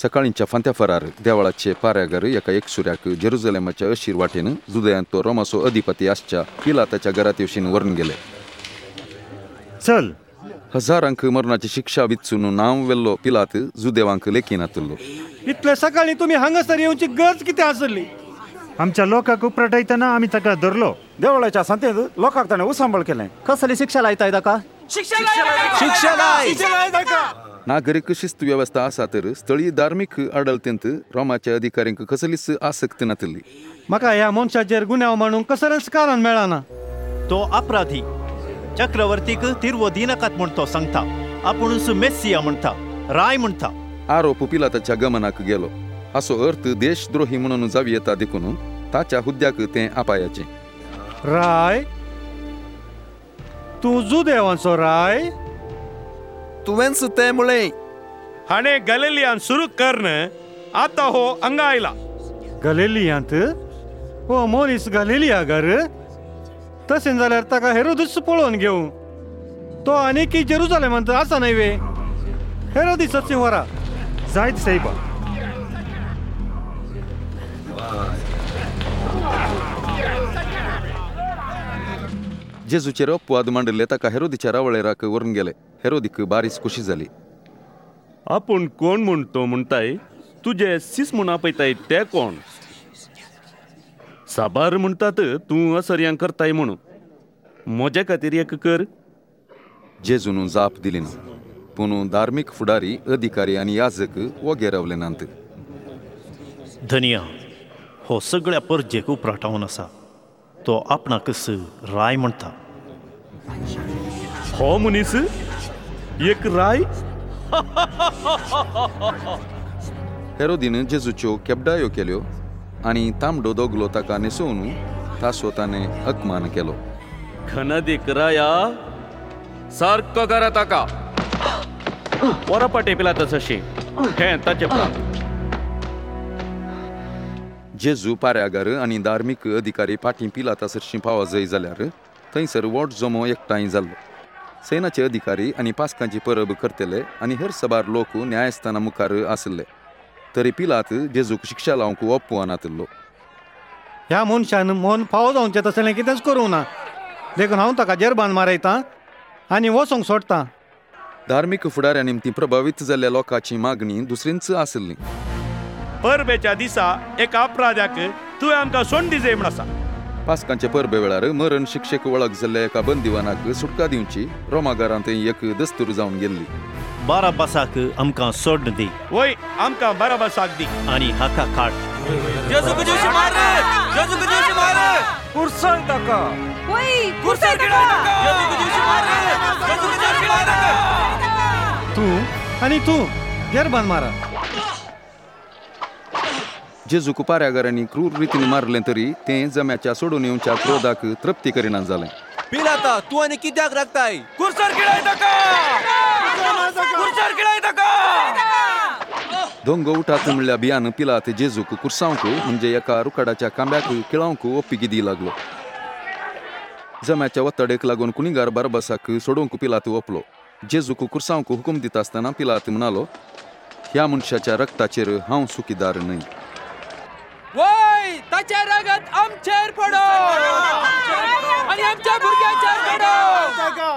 सकाळींच्या फांत्या फरार देवळाचे पाऱ्यागर एका एकसुऱ्याक जेरुझलेमाच्या अशीर वाटेन जुदयान तो रोमाचो अधिपती आसच्या पिलाताच्या घरात येवशीन व्हरून गेले. चल. हजारांक मरणाची शिक्षा विचून नांव वेल्लो पिलात जुदेवांक लेखीन आतलो. इतले सकाळी तुम्ही हांगासर येवची गरज किती आसली? आमच्या लोकांक उपरटायतना आम्ही ताका धरलो. देवळाच्या संतेत लोकांक ताणें उसांबळ केलें. कसली शिक्षा लायताय ताका? नागरिक शिस्त व्यवस्था आसा तर स्थळीय धार्मिक आडळतेंत रोमाच्या अधिकाऱ्यांक कसलीच आसक्त नातली. म्हाका ह्या मनशाचेर गुन्यांव म्हणून कसलेंच कारण मेळना. तो अपराधी चक्रवर्तीक तिरवो दिनाकात म्हण तो सांगता. आपुणूच मेस्सिया म्हणटा, राय म्हणटा. आरोप पिलाताच्या गमनाक गेलो. असो अर्थ देशद्रोही म्हणून जावी येता देखून ताच्या हुद्द्याक ते अपायाचे. राय, तू जुदेवांचो राय? तुवेंच ते मुळे हाणे गलिलियान सुरू करण आता हो हांगा आयला. गलिलियांत? हो मोनीस गलिलियागर? तशें जाल्यार ताका हेरोदीस पळोवन घेवं. तो आनीक जेरुझलेमांत आसा न्हय वे? हेरोदीसाची वरा. जायत साहेबा. जेजूचेर अपवाद मांडले ताका हेरोदीच्या रावळेराक व्हरून गेले. हेरोदीक बारीच खुशी जाली. आपूण कोण म्हूण तो म्हणटाय? तुजे सीस म्हूण आपयताय ते कोण? साबार म्हणटात तूं असर्यां करताय म्हणून. म्हजे खातीर एक कर. जेजून जाप दिली ना. पूण धार्मीक फुडारी अधिकारी आनी याजक वगे रावले नांत. धनिया, हो सगळ्या परजेक उपराटावन आसा. तो आपणाकच राय म्हणटा. हो मनीस एक राय? हेरोदीन जेजूच्यो केबडायो केल्यो आनी तांबडो दोगलो ताका न्हेसोवन तासो ताणें अकमान केलो. खनदीक राया सारको करा ताका. वरपाटे पिला तशें हें ताचें प्राण. जेजू पाऱ्यागर आनी धार्मीक अधिकारी फाटीं पिलाता सरशीं पावा जय जाल्यार थंयसर वोट जमो एकठांय जाल्लो. सैनाचे अधिकारी आनी पास्कांची परब करतले आनी हेर सबार लोक न्यायस्थाना मुखार आसले. तरी पिलात जेजूक शिक्षा लावंक ओप्पवानातलो. ह्या मनशान मन फावो जावचें तसलें कितेंच करूं ना. देखून हांव ताका जेरबान मारयतां आनी वचोंक सोडटां. धार्मीक फुडाऱ्या निमतीं प्रभावीत जाल्ल्या लोकांची मागणी दुसरींच आसली. परबेच्या दिसा एका अपराध्याक तुवें आमकां सोंडी दे म्हण आसा. पास्कांचे परबे वेळार मरण शिक्षेक वळख जाल्ल्या एका बंदिवानाक सुटका दिवची रोमागारांत एक दस्तूर जावन गेल्ली. बाराबासाक आमकां सोड दी. वय आमकां बाराबासाक दी. आनी हाका काड. कुर्सांग ताका. तूं आनी तूं जेरबान मारा. जेजूक पाऱ्यागारांनी क्रूर रितीन मारलें तरी तें जम्याच्या सोडून येवच्या क्रोधाक तृप्ती करिना जालें. पिलाता तूं आनी कित्याक राखताय? दोंग उठात म्हणल्या बियान पिलात जेजूक कुर्सांवक म्हणजे एका रुखाडाच्या कांब्याक किळावंक ओप्पिगी दी लागलो. जम्याच्या वतडेक लागून कुणीगार बारबासाक सोडूंक पिलात ओपलो. जेजूक कुर्सांवक हुकूम दिता आसतना पिलात म्हणालो, ह्या मनशाच्या रक्ताचेर हांव सुखीदार न्हय. वय ताचे रगत आमचेर पडो आनी आमच्या भुरग्याचेर पडो.